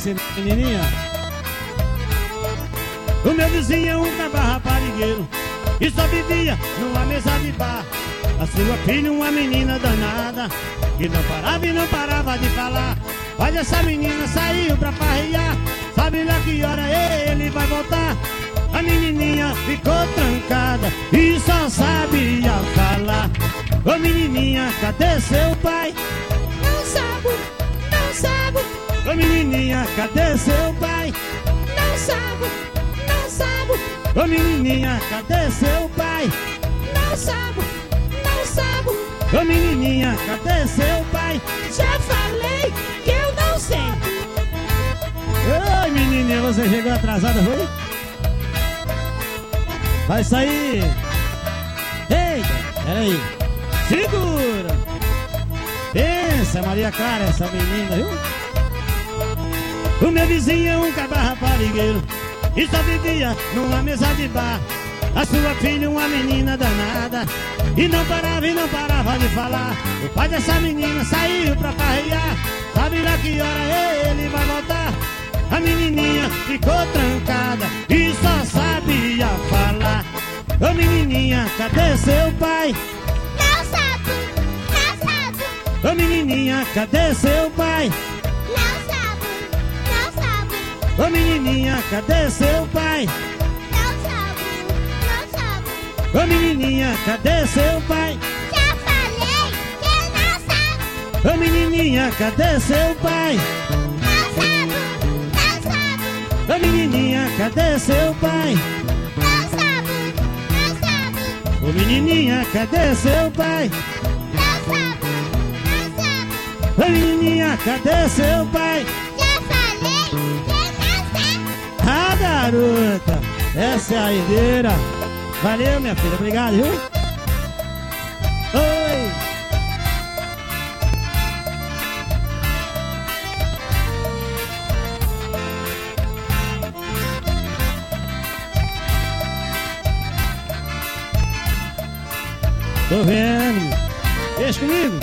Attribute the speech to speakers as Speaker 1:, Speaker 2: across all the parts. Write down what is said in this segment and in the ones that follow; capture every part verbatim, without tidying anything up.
Speaker 1: você, menininha. O meu vizinho é um cabra raparigueiro e só vivia numa mesa de bar. A sua filha, uma menina danada, que não parava e não parava de falar. Mas essa menina saiu pra farrear, sabe lá que hora ele vai voltar. A menininha ficou trancada e só sabia falar. Ô menininha, cadê seu pai?
Speaker 2: Não sabe, não sabe.
Speaker 1: Ô menininha, cadê seu pai?
Speaker 2: Não sabe, não sabe.
Speaker 1: Ô menininha, cadê seu pai?
Speaker 2: Não sabe, não sabe.
Speaker 1: Ô menininha, cadê seu pai?
Speaker 2: Já falei que eu não sei.
Speaker 1: Oi menininha, você chegou atrasada, foi? Vai sair. Eita, peraí. Segura. Pensa, Maria Clara, essa menina, viu? O meu vizinho é um cabra raparigueiro e só vivia numa mesa de bar. A sua filha, uma menina danada, e não parava e não parava de falar. O pai dessa menina saiu pra farrear, sabe lá que hora ele vai voltar. A menininha ficou trancada e só sabia falar. Ô menininha, cadê seu pai?
Speaker 2: Não sabe, não sabe.
Speaker 1: Ô menininha, cadê seu pai?
Speaker 2: Não sabe, não sabe.
Speaker 1: Ô menininha, cadê seu pai?
Speaker 2: Não sabe, não sabe.
Speaker 1: Ô menininha, cadê seu pai?
Speaker 2: Já falei que eu não sabe.
Speaker 1: Ô menininha, cadê seu pai?
Speaker 2: Não sabe, não sabe.
Speaker 1: Ô menininha, cadê seu pai?
Speaker 2: Não sabe, não sabe.
Speaker 1: Ô menininha, cadê seu pai?
Speaker 2: Não sabe, não sabe.
Speaker 1: Ô menininha, cadê seu pai?
Speaker 2: Já falei que eu não sabe.
Speaker 1: Ah, garota, essa é a herdeira. Valeu, minha filha, obrigado, viu? Oi. Tô vendo. Deixa comigo.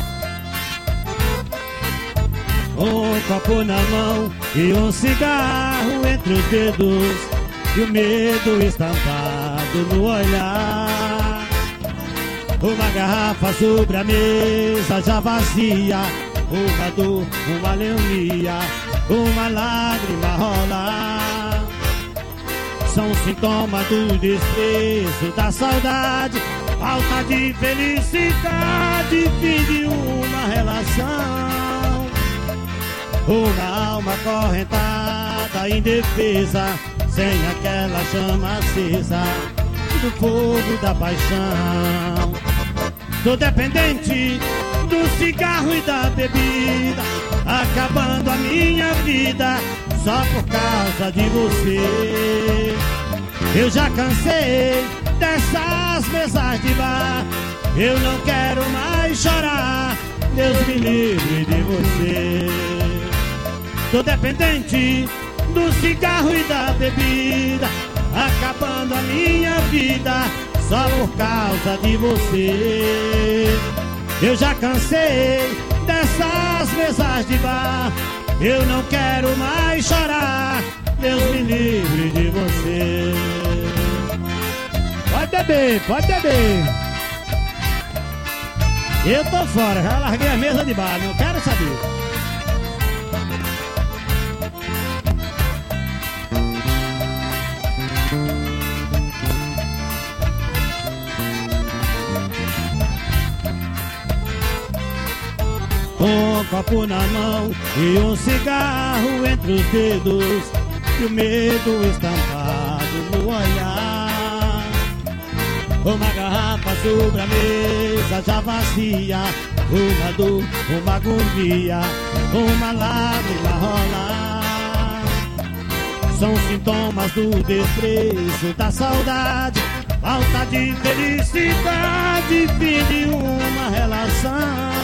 Speaker 1: Um copo na mão e um cigarro entre os dedos, e o medo estampado no olhar. Uma garrafa sobre a mesa já vazia, uma dor, uma leonia, uma lágrima rolar. São sintomas do desprezo, da saudade, falta de felicidade, fim de uma relação. Uma alma acorrentada, indefesa, sem aquela chama acesa do fogo da paixão. Tô dependente do cigarro e da bebida, acabando a minha vida só por causa de você. Eu já cansei dessas mesas de bar, eu não quero mais chorar, Deus me livre de você. Tô dependente do cigarro e da bebida, acabando a minha vida só por causa de você. Eu já cansei dessas mesas de bar, eu não quero mais chorar, Deus me livre de você. Pode beber, pode beber. Eu tô fora, já larguei a mesa de bar, não quero saber. Um copo na mão e um cigarro entre os dedos, e o medo estampado no olhar. Uma garrafa sobre a mesa já vazia, uma dor, uma agonia, uma lágrima rolar. São sintomas do desprezo, da saudade, falta de felicidade, fim de uma relação.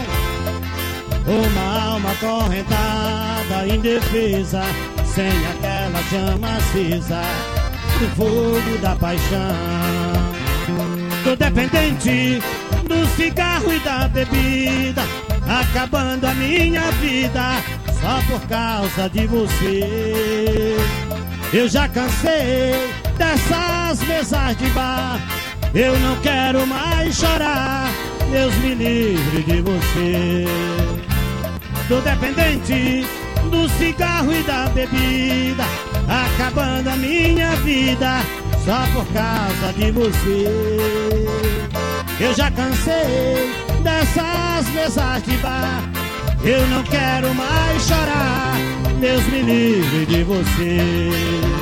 Speaker 1: Uma alma acorrentada, indefesa, sem aquela chama acesa do fogo da paixão. Tô dependente do cigarro e da bebida, acabando a minha vida só por causa de você. Eu já cansei dessas mesas de bar, eu não quero mais chorar, Deus me livre de você. Tô dependente do cigarro e da bebida, acabando a minha vida só por causa de você. Eu já cansei dessas mesas de bar, eu não quero mais chorar, Deus me livre de você.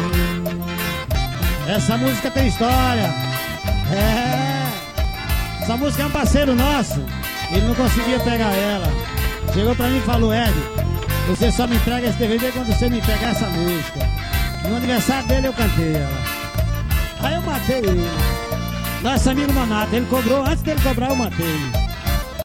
Speaker 1: Essa música tem história. É. Essa música é um parceiro nosso, ele não conseguia pegar ela. Chegou pra mim e falou: Ed, você só me entrega esse D V D quando você me pegar essa música. No aniversário dele eu cantei ela. Aí eu matei ele. Nosso amigo Mamato, ele cobrou, antes dele cobrar eu matei ele.